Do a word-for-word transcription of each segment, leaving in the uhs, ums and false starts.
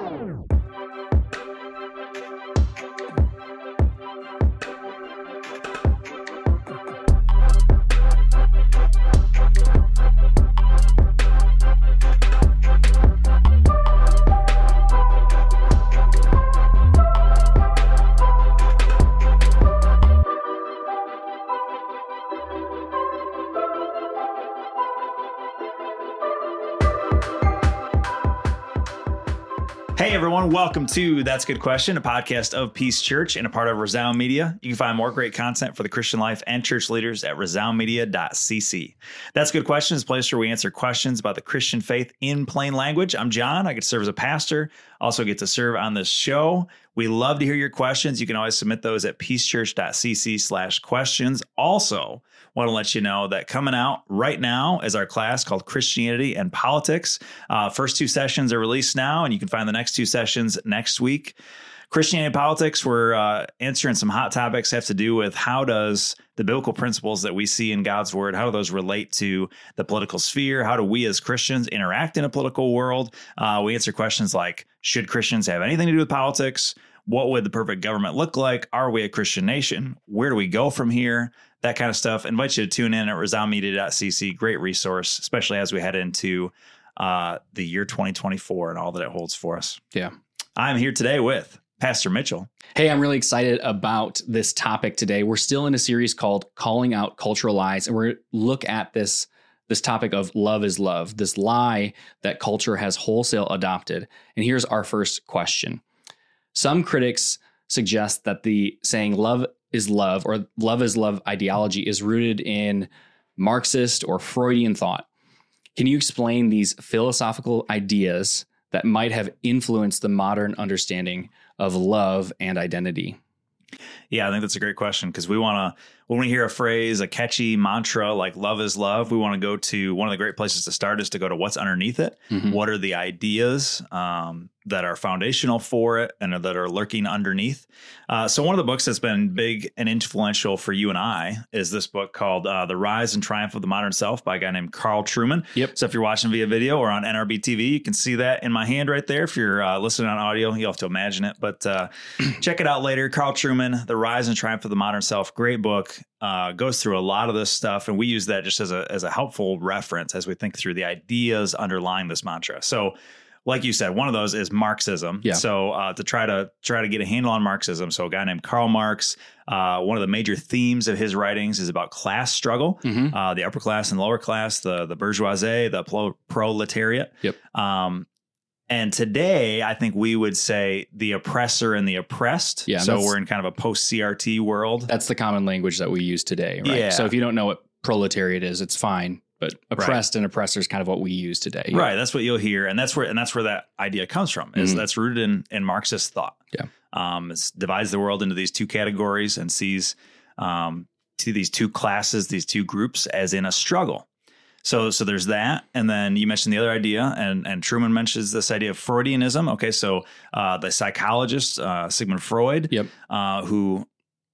Hey everyone, welcome to That's a Good Question, a podcast of Peace Church and a part of Resound Media. You can find more great content for the Christian life and church leaders at resound media dot c c. That's a Good Question is a place where we answer questions about the Christian faith in plain language. I'm John. I get to serve as a pastor, also get to serve on this show. We love to hear your questions. You can always submit those at peacechurch dot c c slash questions. Also, want to let you know that coming out right now is our class called Christianity and Politics. Uh, first two sessions are released now, and you can find the next two sessions next week. Christianity and Politics, we're uh, answering some hot topics have to do with how does the biblical principles that we see in God's word, how do those relate to the political sphere? How do we as Christians interact in a political world? Uh, we answer questions like, should Christians have anything to do with politics? What would the perfect government look like? Are we a Christian nation? Where do we go from here? That kind of stuff. I invite you to tune in at resound media dot c c. Great resource, especially as we head into uh, the year twenty twenty-four and all that it holds for us. Yeah. I'm here today with Pastor Mitchell. Hey, I'm really excited about this topic today. We're still in a series called Calling Out Cultural Lies, and we're going to look at this, this topic of love is love, this lie that culture has wholesale adopted. And here's our first question. Some critics suggest that the saying love is love or love is love ideology is rooted in Marxist or Freudian thought. Can you explain these philosophical ideas that might have influenced the modern understanding of love and identity? Yeah, I think that's a great question because we want to, when we hear a phrase, a catchy mantra like love is love, we want to go to one of the great places to start is to go to what's underneath it. Mm-hmm. What are the ideas um, that are foundational for it and that are lurking underneath? Uh, so one of the books that's been big and influential for you and I is this book called uh, The Rise and Triumph of the Modern Self by a guy named Carl Trueman. Yep. So if you're watching via video or on N R B T V, you can see that in my hand right there. If you're uh, listening on audio, you'll have to imagine it, but uh, check it out later. Carl Trueman, The Rise and Triumph of the Modern Self. Great book. Uh, goes through a lot of this stuff, and we use that just as a as a helpful reference as we think through the ideas underlying this mantra. So, like you said, one of those is Marxism. Yeah. So uh, to try to try to get a handle on Marxism, so a guy named Karl Marx, uh, one of the major themes of his writings is about class struggle, mm-hmm. uh, the upper class and lower class, the the bourgeoisie, the pro- proletariat. Yep. Um, And today, I think we would say the oppressor and the oppressed. Yeah, so we're in kind of a post-C R T world. That's the common language that we use today, right? Yeah. So if you don't know what proletariat is, it's fine. But oppressed right. and oppressor is kind of what we use today. Yeah. Right. That's what you'll hear. And that's where and that's where that idea comes from, is mm-hmm. that's rooted in, in Marxist thought. Yeah. Um, it divides the world into these two categories and sees um, to these two classes, these two groups as in a struggle. So so there's that. And then you mentioned the other idea, and, and Trueman mentions this idea of Freudianism. Okay, so uh, the psychologist, uh, Sigmund Freud, yep. uh, who,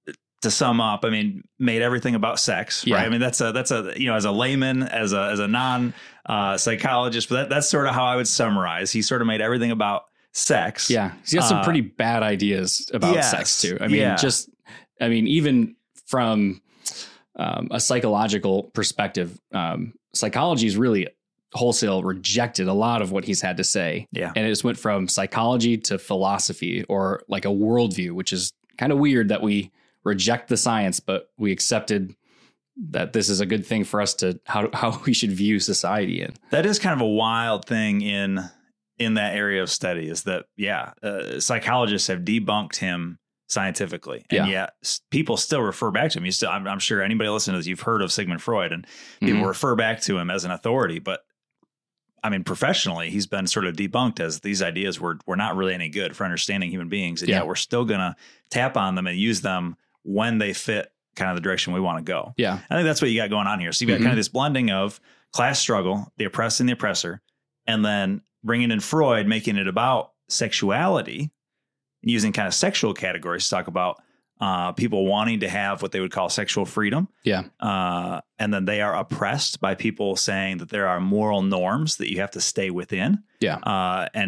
to sum up, I mean, made everything about sex, yeah. right? I mean, that's a, that's a, you know, as a layman, as a, as a non uh, psychologist, but that, that's sort of how I would summarize. He sort of made everything about sex. Yeah. He's got some uh, pretty bad ideas about yes, sex too. I mean, yeah. just, I mean, even from um, a psychological perspective, um, psychology is really wholesale rejected a lot of what he's had to say. Yeah. And it just went from psychology to philosophy, or like a worldview, which is kind of weird that we reject the science, but we accepted that this is a good thing for us to how how we should view society in. That is kind of a wild thing in in that area of study, is that, yeah, uh, psychologists have debunked him scientifically, and yeah. yet people still refer back to him. You still, I'm, I'm sure anybody listening to this, you've heard of Sigmund Freud, and people mm-hmm. refer back to him as an authority. But I mean, professionally, he's been sort of debunked as these ideas were were not really any good for understanding human beings, and yeah. yet we're still going to tap on them and use them when they fit kind of the direction we want to go. Yeah, I think that's what you got going on here. So you've got mm-hmm. kind of this blending of class struggle, the oppressed and the oppressor, and then bringing in Freud, making it about sexuality, using kind of sexual categories to talk about uh, people wanting to have what they would call sexual freedom. Yeah. Uh, and then they are oppressed by people saying that there are moral norms that you have to stay within. Yeah. Uh, and it,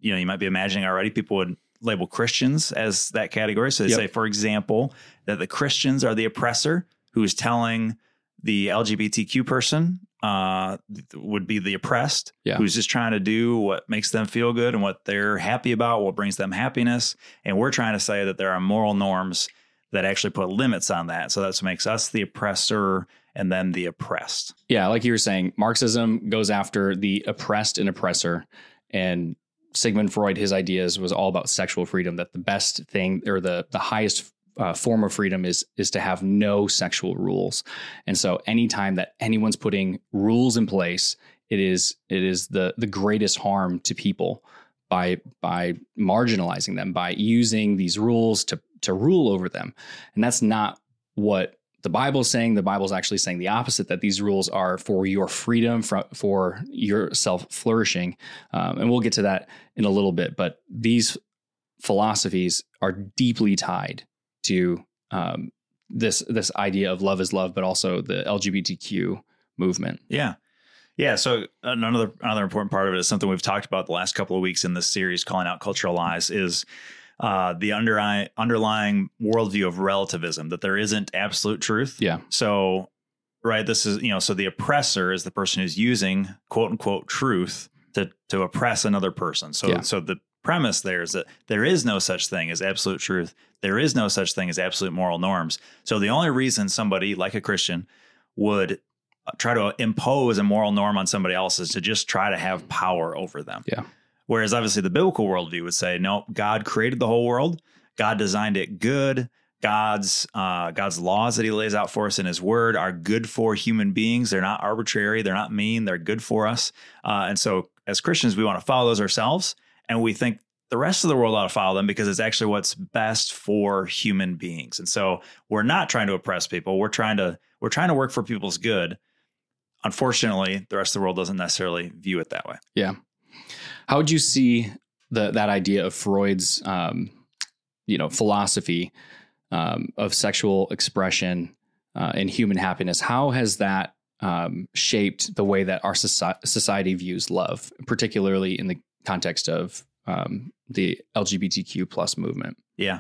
you know, you might be imagining already, people would label Christians as that category. So they Yep. say, for example, that the Christians are the oppressor who is telling the L G B T Q person uh, would be the oppressed, Yeah. who's just trying to do what makes them feel good and what they're happy about, what brings them happiness. And we're trying to say that there are moral norms that actually put limits on that. So that's what makes us the oppressor and then the oppressed. Yeah, like you were saying, Marxism goes after the oppressed and oppressor. And Sigmund Freud, his ideas was all about sexual freedom, that the best thing or the the highest uh, form of freedom is is to have no sexual rules. And so anytime that anyone's putting rules in place, it is it is the the greatest harm to people by by marginalizing them, by using these rules to to rule over them. And that's not what the Bible is saying. The Bible is actually saying the opposite, that these rules are for your freedom, for, for your self-flourishing. Um, and we'll get to that in a little bit. But these philosophies are deeply tied to um, this this idea of love is love, but also the L G B T Q movement. Yeah. Yeah. So another another important part of it is something we've talked about the last couple of weeks in this series, Calling Out Cultural Lies, is Uh, the underlying underlying worldview of relativism, that there isn't absolute truth. Yeah. So, right, this is, you know, so the oppressor is the person who's using quote unquote truth to to oppress another person. So, Yeah. so the premise there is that there is no such thing as absolute truth. There is no such thing as absolute moral norms. So the only reason somebody like a Christian would try to impose a moral norm on somebody else is to just try to have power over them. Yeah. Whereas obviously the biblical worldview would say, no, God created the whole world. God designed it good. God's uh, God's laws that he lays out for us in his word are good for human beings. They're not arbitrary. They're not mean. They're good for us. Uh, and so as Christians, we want to follow those ourselves. And we think the rest of the world ought to follow them because it's actually what's best for human beings. And so we're not trying to oppress people. We're trying to we're trying to work for people's good. Unfortunately, the rest of the world doesn't necessarily view it that way. Yeah. How would you see the that idea of Freud's, um, you know, philosophy um, of sexual expression uh, and human happiness? How has that um, shaped the way that our soci- society views love, particularly in the context of um, the L G B T Q plus movement? Yeah.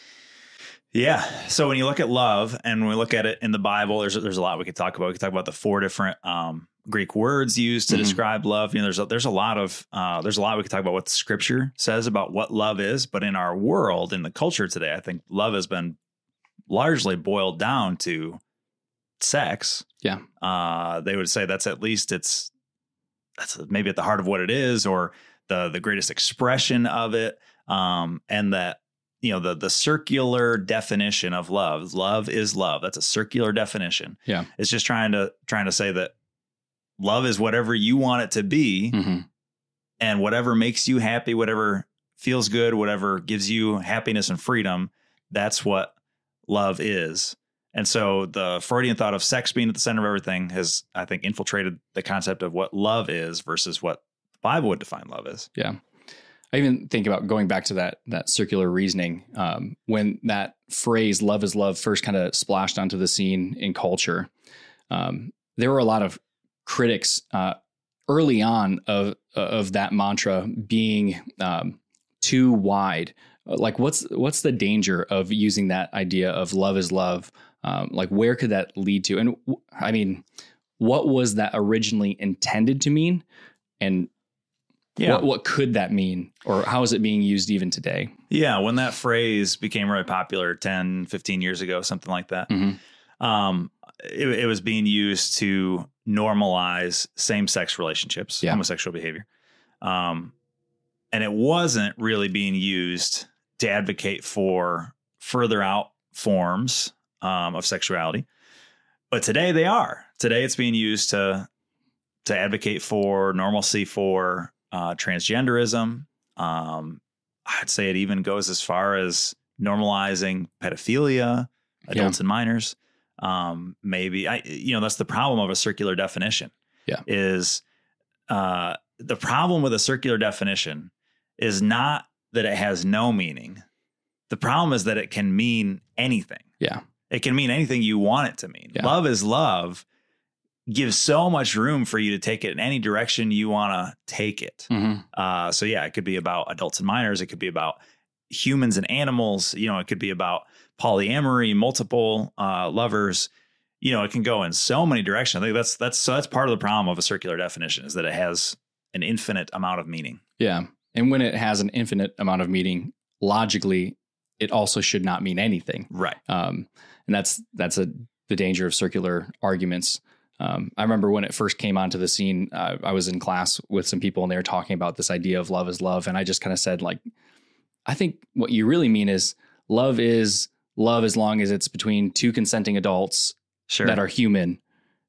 Yeah. So when you look at love and when we look at it in the Bible, there's there's a lot we could talk about. We could talk about the four different um, Greek words used to mm-hmm. describe love. You know, there's a, there's a lot of uh, there's a lot we could talk about what the scripture says about what love is. But in our world, in the culture today, I think love has been largely boiled down to sex. Yeah. Uh, they would say that's at least it's that's maybe at the heart of what it is, or the the greatest expression of it. Um, and that, you know, the the circular definition of love. Love is love. That's a circular definition. Yeah. It's just trying to trying to say that love is whatever you want it to be, mm-hmm. and whatever makes you happy, whatever feels good, whatever gives you happiness and freedom, that's what love is. And so the Freudian thought of sex being at the center of everything has, I think, infiltrated the concept of what love is versus what the Bible would define love as. Yeah. I even think about going back to that that circular reasoning, um, when that phrase "love is love" first kind of splashed onto the scene in culture. Um, there were a lot of critics uh, early on of of that mantra being um, too wide. Like, what's what's the danger of using that idea of love is love? Um, like, where could that lead to? And I mean, what was that originally intended to mean? And Yeah. What, what could that mean, or how is it being used even today? Yeah. When that phrase became really popular ten, fifteen years ago, something like that, mm-hmm. um, it, it was being used to normalize same-sex relationships, yeah. homosexual behavior. Um, and it wasn't really being used to advocate for further out forms um, of sexuality. But today they are. Today it's being used to to advocate for normalcy for Uh, transgenderism. Um, I'd say it even goes as far as normalizing pedophilia, adults yeah. and minors. Um, maybe I, you know, that's the problem of a circular definition. Yeah, is uh, the problem with a circular definition is not that it has no meaning. The problem is that it can mean anything. Yeah, it can mean anything you want it to mean. Yeah. Love is love gives so much room for you to take it in any direction you want to take it. Mm-hmm. Uh, so yeah, it could be about adults and minors. It could be about humans and animals. You know, it could be about polyamory, multiple uh, lovers. You know, it can go in so many directions. I think that's that's so that's part of the problem of a circular definition, is that it has an infinite amount of meaning. Yeah. And when it has an infinite amount of meaning, logically, it also should not mean anything. Right. Um, and that's that's a the danger of circular arguments. Um, I remember when it first came onto the scene, uh, I was in class with some people and they were talking about this idea of love is love. And I just kind of said, like, I think what you really mean is love is love as long as it's between two consenting adults Sure. that are human.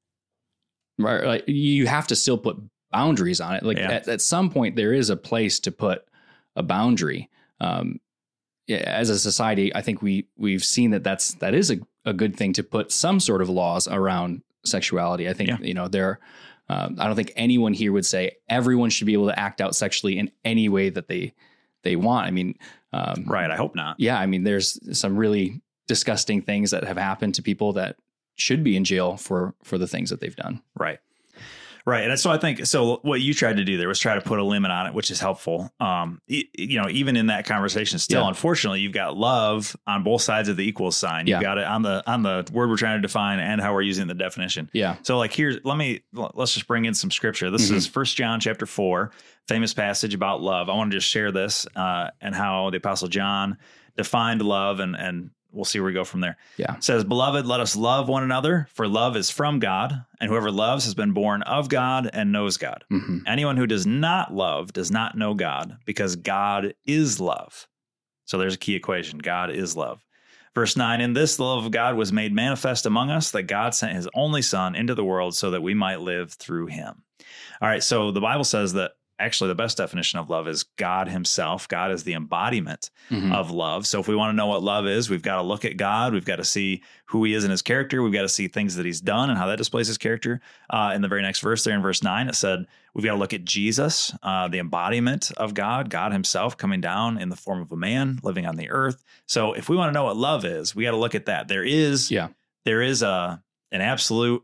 Right? Like, you have to still put boundaries on it. Like Yeah. at, at some point there is a place to put a boundary. Um, yeah, as a society, I think we we've seen that that's that is a, a good thing to put some sort of laws around sexuality. I think Yeah. you know there. Uh, I don't think anyone here would say everyone should be able to act out sexually in any way that they they want. I mean, um, Right. I hope not. yeah. I mean, there's some really disgusting things that have happened to people that should be in jail for for the things that they've done. Right. Right. And so I think, so what you tried to do there was try to put a limit on it, which is helpful. Um, y- you know, even in that conversation still, Yeah. unfortunately, you've got love on both sides of the equal sign. You've Yeah. got it on the, on the word we're trying to define and how we're using the definition. Yeah. So like, here's, let me, let's just bring in some scripture. This Mhm. is First John chapter four, famous passage about love. I want to just share this uh, and how the Apostle John defined love, and, and we'll see where we go from there. Yeah. It says, "Beloved, let us love one another, for love is from God, and whoever loves has been born of God and knows God. Mm-hmm. Anyone who does not love does not know God, because God is love." So there's a key equation. God is love. Verse nine, "In this the love of God was made manifest among us, that God sent his only Son into the world so that we might live through him." All right, so the Bible says that actually the best definition of love is God himself. God is the embodiment Mm-hmm. of love. So if we want to know what love is, we've got to look at God. We've got to see who he is in his character. We've got to see things that he's done and how that displays his character. Uh, in the very next verse there, in verse nine, it said, we've got to look at Jesus, uh, the embodiment of God, God himself coming down in the form of a man living on the earth. So if we want to know what love is, we got to look at that. There is, Yeah. there is a, an absolute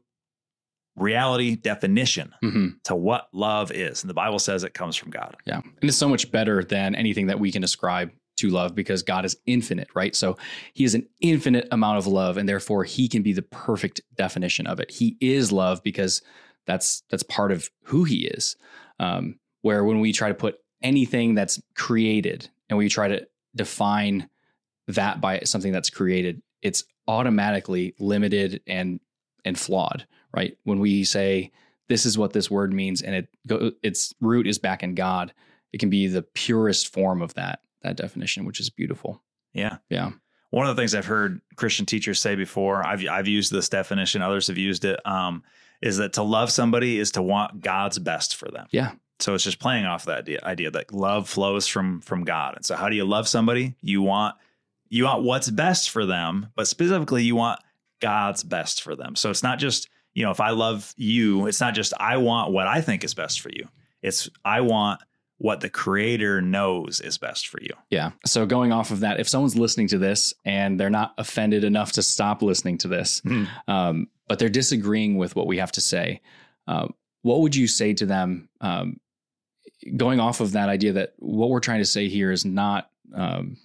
reality definition Mm-hmm. to what love is. And the Bible says it comes from God. Yeah. And it's so much better than anything that we can ascribe to love, because God is infinite, right? So he is an infinite amount of love, and therefore he can be the perfect definition of it. He is love because that's that's part of who he is. Um, where when we try to put anything that's created and we try to define that by something that's created, it's automatically limited and and flawed, right? When we say this is what this word means, and it go, its root is back in God, it can be the purest form of that that definition, which is beautiful. Yeah. Yeah. One of the things I've heard Christian teachers say before, I've I've used this definition, others have used it, um, is that to love somebody is to want God's best for them. Yeah. So it's just playing off that idea, idea that love flows from from God. And so how do you love somebody? You want you want what's best for them, but specifically you want God's best for them. So it's not just, you know, if I love you, it's not just I want what I think is best for you. It's I want what the Creator knows is best for you. Yeah. So going off of that, if someone's listening to this and they're not offended enough to stop listening to this, Hmm. um, but they're disagreeing with what we have to say, uh, what would you say to them? Um, going off of that idea that what we're trying to say here is not, um,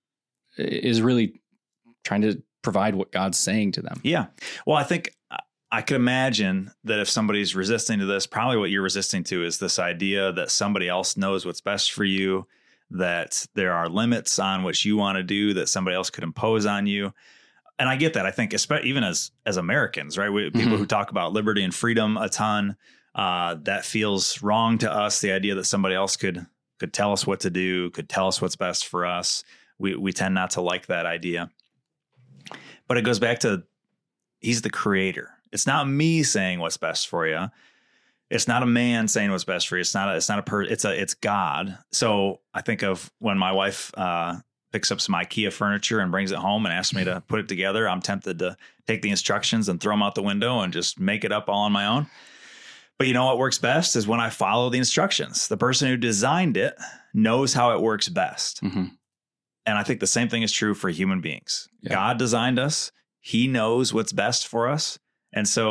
is really trying to provide what God's saying to them. Yeah. Well, I think I could imagine that if somebody's resisting to this, probably what you're resisting to is this idea that somebody else knows what's best for you, that there are limits on what you want to do, that somebody else could impose on you. And I get that. I think especially even as as Americans, right? We, people Mhm. who talk about liberty and freedom a ton, uh, that feels wrong to us. The idea that somebody else could could tell us what to do, could tell us what's best for us. We we tend not to like that idea. But it goes back to he's the creator. It's not me saying what's best for you. It's not a man saying what's best for you. It's not a, it's not a per, it's a, it's God. So I think of when my wife uh, picks up some IKEA furniture and brings it home and asks me to put it together. I'm tempted to take the instructions and throw them out the window and just make it up all on my own. But you know what works best is when I follow the instructions. The person who designed it knows how it works best. Mm-hmm. And I think the same thing is true for human beings. Yeah. God designed us. He knows what's best for us. And so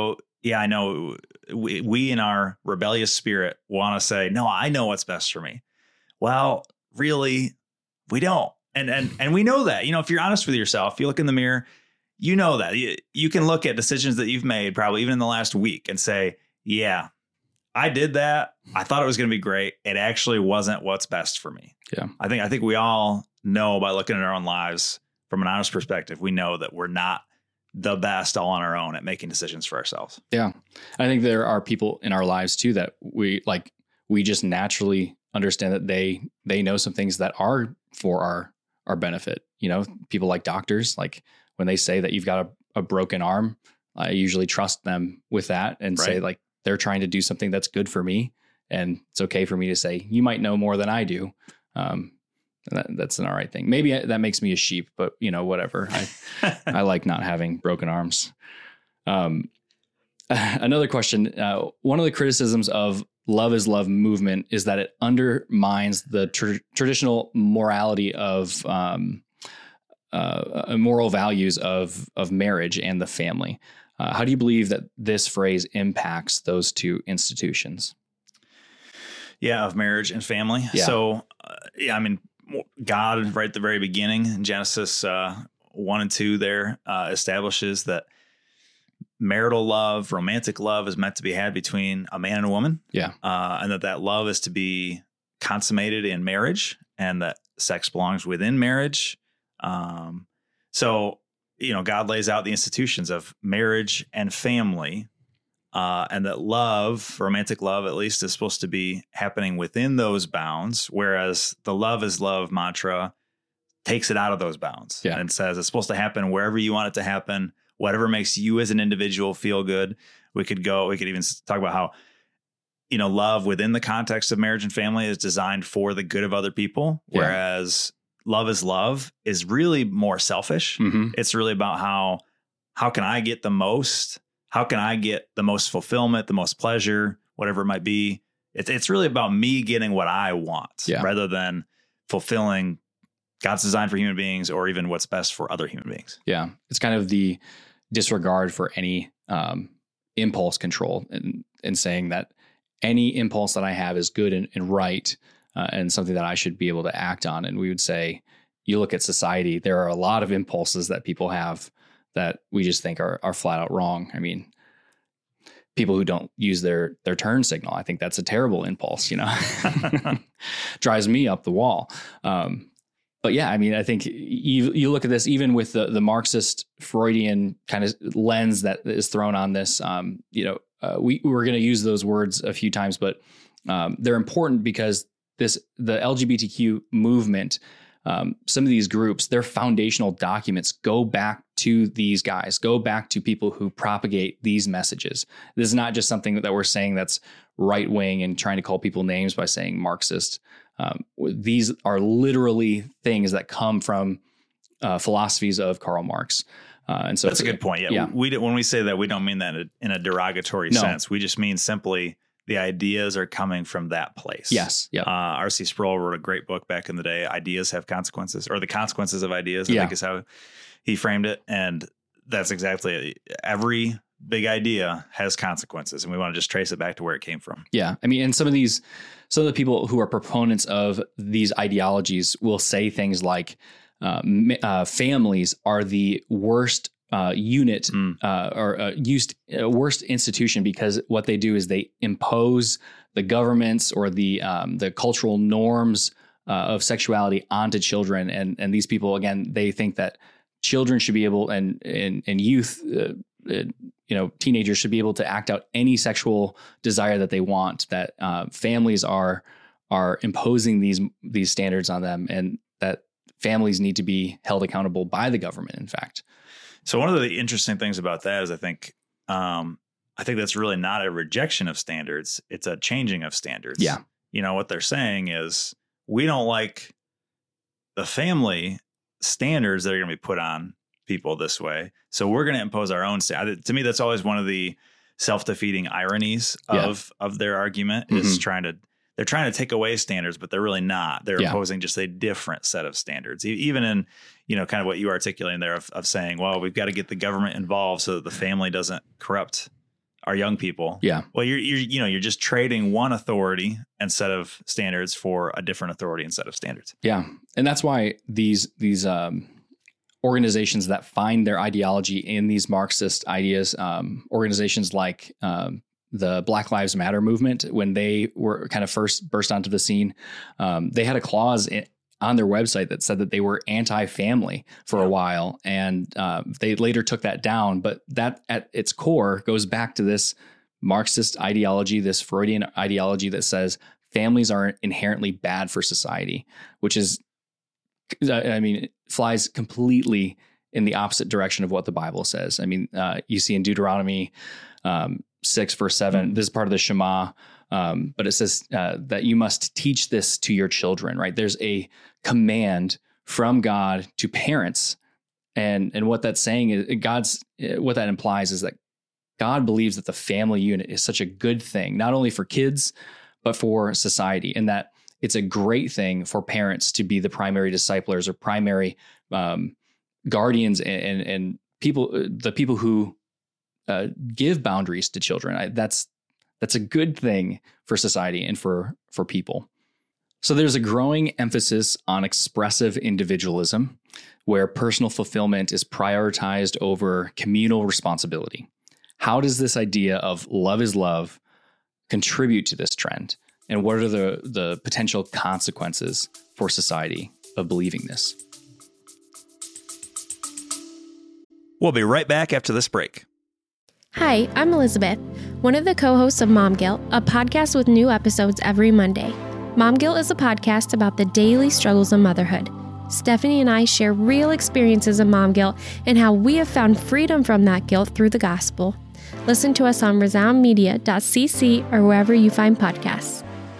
yeah, I know we, we in our rebellious spirit want to say, no, I know what's best for me. Well, really, we don't. And, and, and we know that, you know, if you're honest with yourself, you look in the mirror, you know that you, you can look at decisions that you've made probably even in the last week and say, yeah, I did that. I thought it was going to be great. It actually wasn't what's best for me. Yeah. I think, I think we all know by looking at our own lives from an honest perspective, we know that we're not the best all on our own at making decisions for ourselves. Yeah. I think there are people in our lives too, that we like, we just naturally understand that they, they know some things that are for our, our benefit. You know, people like doctors, like when they say that you've got a, a broken arm, I usually trust them with that and right. say like, they're trying to do something that's good for me. And it's okay for me to say, you might know more than I do. Um, that, that's an all right thing. Maybe that makes me a sheep, but you know, whatever. I, I like not having broken arms. Um, another question. Uh, one of the criticisms of Love is Love movement is that it undermines the tr- traditional morality of, um, uh, moral values of, of marriage and the family. Uh, how do you believe that this phrase impacts those two institutions? Yeah, of marriage and family. Yeah. So, uh, yeah, I mean, God, right at the very beginning in Genesis uh, one and two there, uh, establishes that marital love, romantic love is meant to be had between a man and a woman. Yeah. Uh, and that that love is to be consummated in marriage and that sex belongs within marriage. Um, so, you know, God lays out the institutions of marriage and family, uh, and that love, romantic love, at least, is supposed to be happening within those bounds. Whereas the Love is Love mantra takes it out of those bounds yeah. and says it's supposed to happen wherever you want it to happen, whatever makes you as an individual feel good. We could go, we could even talk about how, you know, love within the context of marriage and family is designed for the good of other people. Yeah. Whereas Love is Love is really more selfish. Mm-hmm. It's really about how, how can I get the most? How can I get the most fulfillment, the most pleasure, whatever it might be? It's it's really about me getting what I want yeah. rather than fulfilling God's design for human beings or even what's best for other human beings. Yeah. It's kind of the disregard for any um, impulse control and, and saying that any impulse that I have is good and, and right. Uh, and something that I should be able to act on. And we would say, you look at society, there are a lot of impulses that people have that we just think are are flat out wrong. I mean, people who don't use their their turn signal, I think that's a terrible impulse, you know, drives me up the wall. Um, but yeah, I mean, I think you, you look at this, even with the, the Marxist Freudian kind of lens that is thrown on this, um, you know, uh, we, we were going to use those words a few times, but um, they're important because this, the L G B T Q movement, um, some of these groups, their foundational documents go back to these guys, go back to people who propagate these messages. This is not just something that we're saying that's right wing and trying to call people names by saying Marxist. Um, these are literally things that come from uh, philosophies of Karl Marx. Uh, and so that's a good point. Yeah. yeah. We, when we say that, we don't mean that in a, in a derogatory no. sense. We just mean simply the ideas are coming from that place. Yes. Yeah. Uh, R C Sproul wrote a great book back in the day, Ideas Have Consequences, or The Consequences of Ideas, I yeah. think is how he framed it. And that's exactly it. Every big idea has consequences, and we want to just trace it back to where it came from. Yeah. I mean, and some of these, some of the people who are proponents of these ideologies will say things like, uh, uh, families are the worst Uh, unit mm. uh, or uh, used uh, worst institution because what they do is they impose the governments or the um, the cultural norms uh, of sexuality onto children, and and these people, again, they think that children should be able and and, and youth, uh, uh, you know, teenagers should be able to act out any sexual desire that they want. That uh, families are are imposing these these standards on them, and that families need to be held accountable by the government. In fact. So one of the interesting things about that is I think um, I think that's really not a rejection of standards. It's a changing of standards. Yeah. You know, what they're saying is we don't like the family standards that are going to be put on people this way. So we're going to impose our own standard. To me, that's always one of the self-defeating ironies of, yeah. of their argument is mm-hmm. trying to, they're trying to take away standards, but they're really not. They're yeah. imposing just a different set of standards, even in, you know, kind of what you articulating there of, of saying, well, we've got to get the government involved so that the family doesn't corrupt our young people. Yeah. Well, you're, you're, you know, you're just trading one authority instead of standards for a different authority instead of standards. Yeah. And that's why these, these, um, organizations that find their ideology in these Marxist ideas, um, organizations like, um, the Black Lives Matter movement, when they were kind of first burst onto the scene, um, they had a clause in, on their website that said that they were anti-family for yeah. a while. And uh, they later took that down. But that at its core goes back to this Marxist ideology, this Freudian ideology that says families are inherently bad for society, which is, I mean, it flies completely in the opposite direction of what the Bible says. I mean, uh, you see in Deuteronomy um, six, verse seven, mm-hmm. this is part of the Shema. Um, but it says uh, that you must teach this to your children, right? There's a command from God to parents. And, and what that's saying is God's, what that implies is that God believes that the family unit is such a good thing, not only for kids, but for society. And that it's a great thing for parents to be the primary disciplers or primary um, guardians and, and, and people, the people who uh, give boundaries to children. I, that's, That's a good thing for society and for, for people. So there's a growing emphasis on expressive individualism, where personal fulfillment is prioritized over communal responsibility. How does this idea of love is love contribute to this trend? And what are the, the potential consequences for society of believing this? We'll be right back after this break. Hi, I'm Elizabeth, one of the co-hosts of Mom Guilt, a podcast with new episodes every Monday. Mom Guilt is a podcast about the daily struggles of motherhood. Stephanie and I share real experiences of mom guilt and how we have found freedom from that guilt through the gospel. Listen to us on resound media dot c c or wherever you find podcasts.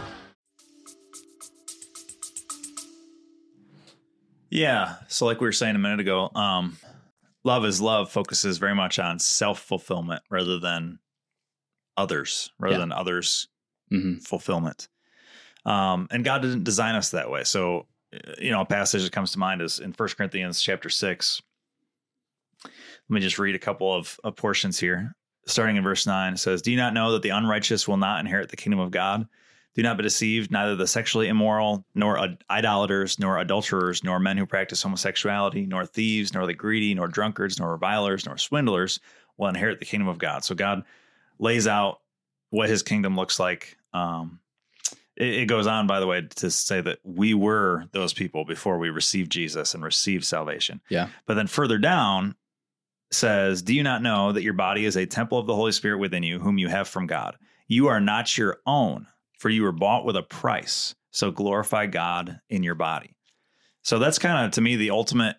Yeah, so like we were saying a minute ago, um, Love is Love focuses very much on self-fulfillment rather than others, rather yeah. than others' mm-hmm. fulfillment. Um, and God didn't design us that way. So, you know, a passage that comes to mind is in First Corinthians chapter six. Let me just read a couple of, of portions here. Starting in verse nine, it says, "Do you not know that the unrighteous will not inherit the kingdom of God? Do not be deceived, neither the sexually immoral, nor ad- idolaters, nor adulterers, nor men who practice homosexuality, nor thieves, nor the greedy, nor drunkards, nor revilers, nor swindlers will inherit the kingdom of God." So God lays out what his kingdom looks like. Um, it, it goes on, by the way, to say that we were those people before we received Jesus and received salvation. Yeah. But then further down says, "Do you not know that your body is a temple of the Holy Spirit within you, whom you have from God? You are not your own, for you were bought with a price. So glorify God in your body." So that's kind of, to me, the ultimate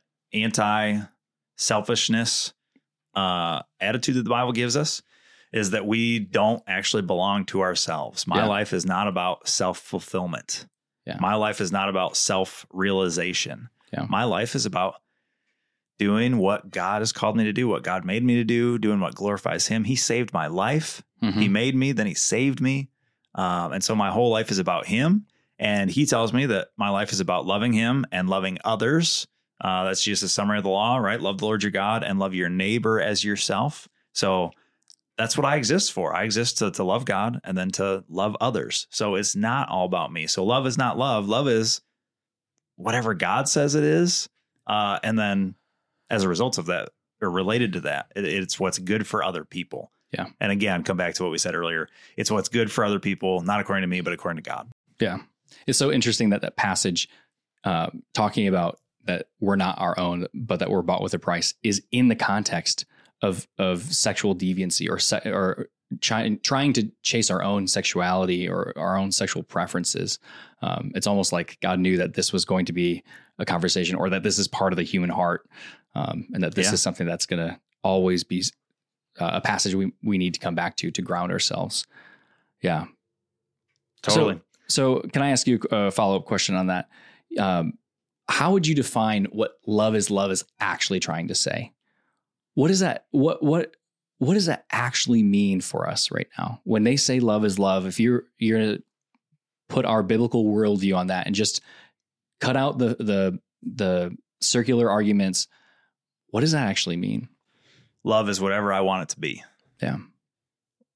anti-selfishness uh, attitude that the Bible gives us, is that we don't actually belong to ourselves. My yeah. life is not about self-fulfillment. Yeah. My life is not about self-realization. Yeah. My life is about doing what God has called me to do, what God made me to do, doing what glorifies him. He saved my life. Mm-hmm. He made me, then he saved me. Um, and so my whole life is about him. And he tells me that my life is about loving him and loving others. Uh, that's just a summary of the law, right? Love the Lord your God and love your neighbor as yourself. So that's what I exist for. I exist to, to love God and then to love others. So it's not all about me. So love is not love. Love is whatever God says it is. Uh, and then as a result of that, or related to that, it, it's what's good for other people. Yeah. And again, come back to what we said earlier. It's what's good for other people, not according to me, but according to God. Yeah. It's so interesting that that passage uh, talking about that we're not our own, but that we're bought with a price is in the context of of sexual deviancy or se- or trying trying to chase our own sexuality or our own sexual preferences. Um, it's almost like God knew that this was going to be a conversation, or that this is part of the human heart, um, and that this yeah. is something that's going to always be uh, a passage we we need to come back to to ground ourselves. Yeah, totally. So, so can I ask you a follow up question on that? Um, how would you define what love is love is actually trying to say? What is that? What what what does that actually mean for us right now? When they say love is love, if you're you're gonna put our biblical worldview on that and just cut out the the the circular arguments, what does that actually mean? Love is whatever I want it to be. Yeah.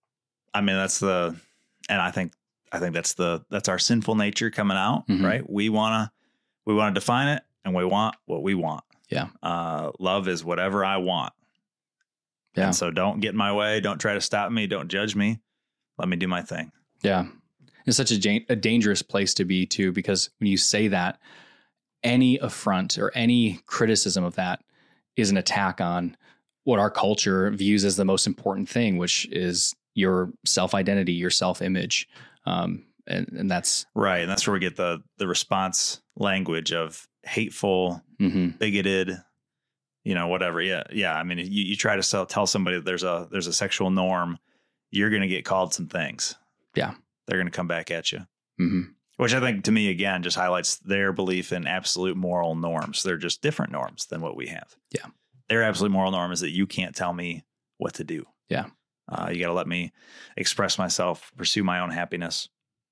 I mean, that's the, and I think, I think that's the, that's our sinful nature coming out, Mhm. right? We want to, we want to define it, and we want what we want. Yeah. Uh, love is whatever I want. Yeah. And so don't get in my way. Don't try to stop me. Don't judge me. Let me do my thing. Yeah. It's such a, ja- a dangerous place to be too, because when you say that, any affront or any criticism of that is an attack on what our culture views as the most important thing, which is your self-identity, your self-image. Um, and, and that's Right. And that's where we get the, the response language of hateful, mhm. bigoted, you know, whatever. Yeah. Yeah. I mean, you, you try to sell, tell somebody that there's a, there's a sexual norm, you're going to get called some things. Yeah. They're going to come back at you, Mhm. which I think to me, again, just highlights their belief in absolute moral norms. They're just different norms than what we have. Yeah. Their absolute moral norm is that you can't tell me what to do. Yeah. Uh, you got to let me express myself, pursue my own happiness.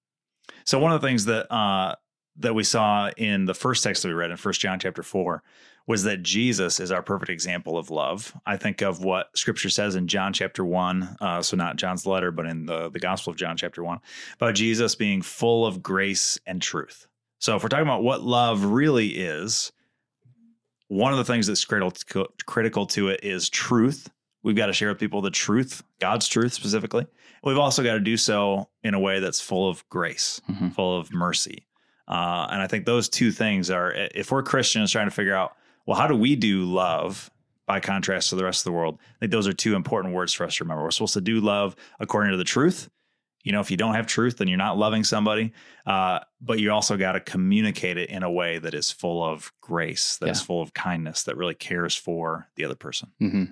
So one of the things that uh, that we saw in the first text that we read in First John chapter four was that Jesus is our perfect example of love. I think of what Scripture says in John chapter one, uh, so not John's letter, but in the, the Gospel of John chapter one, about Jesus being full of grace and truth. So if we're talking about what love really is, one of the things that's critical critical to it is truth. We've got to share with people the truth, God's truth specifically. We've also got to do so in a way that's full of grace, Mhm. full of mercy. Uh, and I think those two things are, if we're Christians trying to figure out, well, how do we do love by contrast to the rest of the world? I think those are two important words for us to remember. We're supposed to do love according to the truth. You know, if you don't have truth, then you're not loving somebody. Uh, but you also got to communicate it in a way that is full of grace, that Yeah. is full of kindness, that really cares for the other person. Mhm.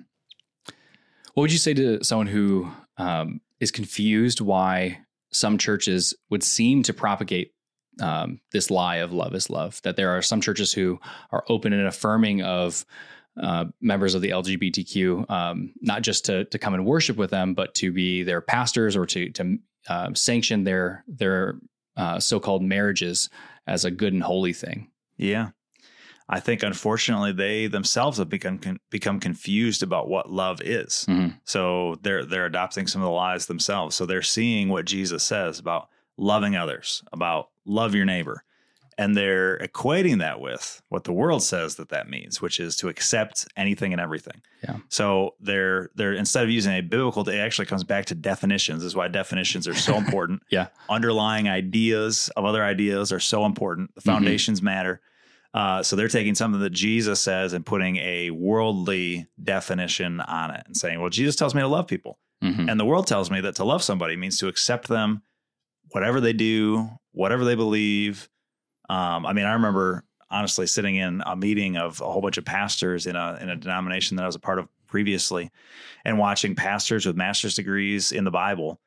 What would you say to someone who um, is confused why some churches would seem to propagate um, this lie of love is love, that there are some churches who are open and affirming of uh, members of the L G B T Q, um, not just to to come and worship with them, but to be their pastors or to to uh, sanction their their uh, so-called marriages as a good and holy thing? Yeah. I think, unfortunately, they themselves have become con- become confused about what love is. Mhm. So they're they're adopting some of the lies themselves. So they're seeing what Jesus says about loving others, about love your neighbor, and they're equating that with what the world says that that means, which is to accept anything and everything. Yeah. So they're they're instead of using a biblical, it actually comes back to definitions. This is why definitions are so important. Yeah. Underlying ideas of other ideas are so important. The foundations matter. Uh, so they're taking something that Jesus says and putting a worldly definition on it and saying, well, Jesus tells me to love people. Mhm. And the world tells me that to love somebody means to accept them, whatever they do, whatever they believe. Um, I mean, I remember honestly sitting in a meeting of a whole bunch of pastors in a in a denomination that I was a part of previously, and watching pastors with master's degrees in the Bible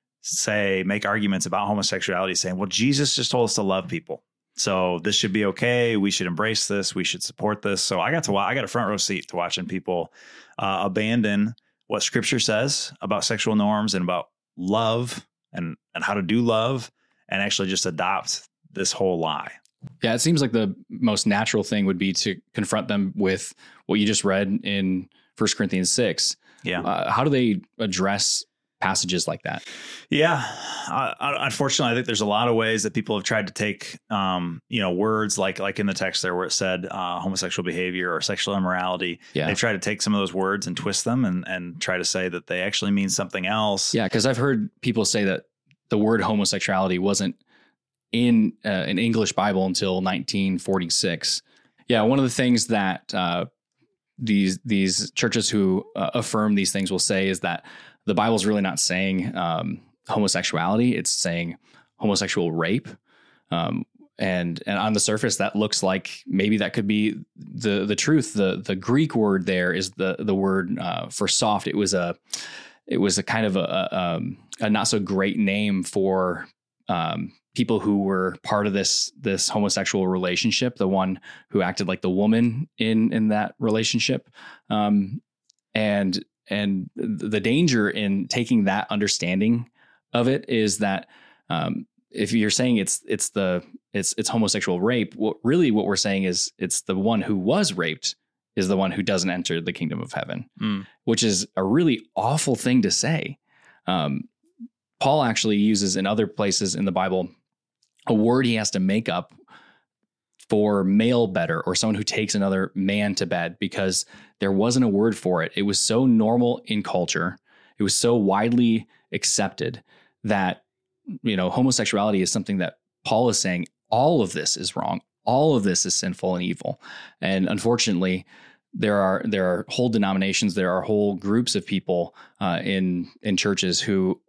say, make arguments about homosexuality, saying, well, Jesus just told us to love people. So this should be okay. We should embrace this. We should support this. So I got to I got a front row seat to watching people uh, abandon what Scripture says about sexual norms and about love and and how to do love, and actually just adopt this whole lie. Yeah, it seems like the most natural thing would be to confront them with what you just read in First Corinthians six. Yeah. Uh, how do they address passages like that? Yeah. Uh, unfortunately, I think there's a lot of ways that people have tried to take, um, you know, words like like in the text there where it said uh, homosexual behavior or sexual immorality. Yeah. They've tried to take some of those words and twist them and, and try to say that they actually mean something else. Yeah, because I've heard people say that the word homosexuality wasn't in uh, an English Bible until nineteen forty-six. Yeah, one of the things that uh, these these churches who uh, affirm these things will say is that the Bible's really not saying um, homosexuality; it's saying homosexual rape. Um, and and on the surface, that looks like maybe that could be the the truth. the The Greek word there is the the word uh, for soft. It was a it was a kind of a a, um, a not so great name for um, people who were part of this this homosexual relationship. The one who acted like the woman in in that relationship, um, and and the danger in taking that understanding of it is that um, if you're saying it's it's the it's it's homosexual rape, what really what we're saying is it's the one who was raped is the one who doesn't enter the kingdom of heaven, Mm. which is a really awful thing to say. Um, Paul actually uses in other places in the Bible a word he has to make up for male bedder, or someone who takes another man to bed, because there wasn't a word for it. It was so normal in culture. It was so widely accepted that, you know, homosexuality is something that Paul is saying, all of this is wrong. All of this is sinful and evil. And unfortunately, there are there are whole denominations, there are whole groups of people uh, in in churches who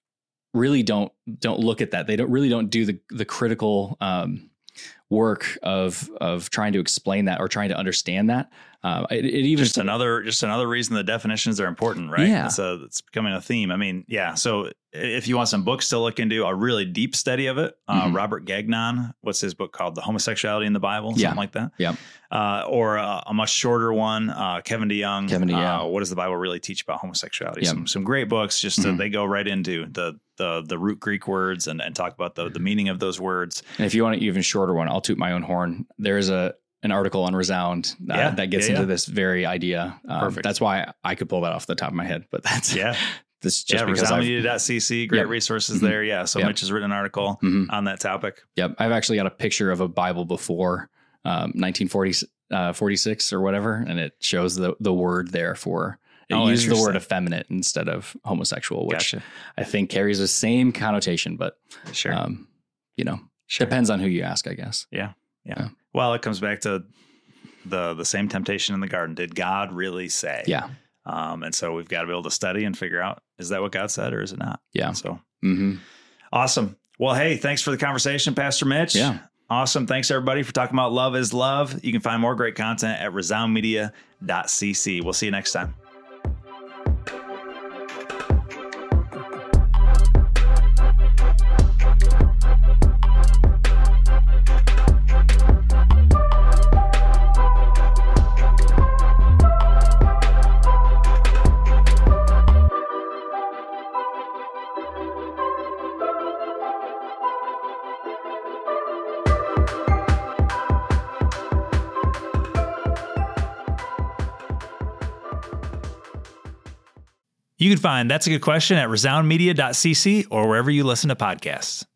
really don't don't look at that. They don't really don't do the the critical um, work of of trying to explain that or trying to understand that. Uh, it, it even just another just another reason the definitions are important, right? Yeah, it's, a, it's becoming a theme. I mean, yeah. So if you want some books to look into, a really deep study of it, uh, mm-hmm. Robert Gagnon, what's his book called? The Homosexuality in the Bible, something yeah. like that. Yeah. Uh, or uh, a much shorter one, uh, Kevin DeYoung. Kevin DeYoung. Uh, what does the Bible really teach about homosexuality? Yep. Some some great books. Just to, mm-hmm. they go right into the the the root Greek words and, and talk about the the meaning of those words. And if you want an even shorter one, I'll toot my own horn. There's a an article on Resound uh, yeah, that gets yeah, into yeah. this very idea. Um, Perfect. That's why I could pull that off the top of my head, but that's yeah. This just yeah, because resound media dot c c, great yep. resources mm-hmm. there. Yeah. So yep. Mitch has written an article mm-hmm. on that topic. Yep. I've actually got a picture of a Bible before um, nineteen forty-six or whatever, and it shows the the word there for it oh, uses the word effeminate instead of homosexual, which gotcha. I think carries the same connotation, but sure. um, you know, sure. depends on who you ask, I guess. Yeah. yeah. Yeah. Well, it comes back to the the same temptation in the garden. Did God really say? Yeah. Um, and so we've got to be able to study and figure out, is that what God said or is it not? Yeah. So mm-hmm. awesome. Well, hey, thanks for the conversation, Pastor Mitch. Yeah. Awesome. Thanks everybody for talking about Love is Love. You can find more great content at resound media dot c c. We'll see you next time. You can find That's a Good Question at resound media dot c c or wherever you listen to podcasts.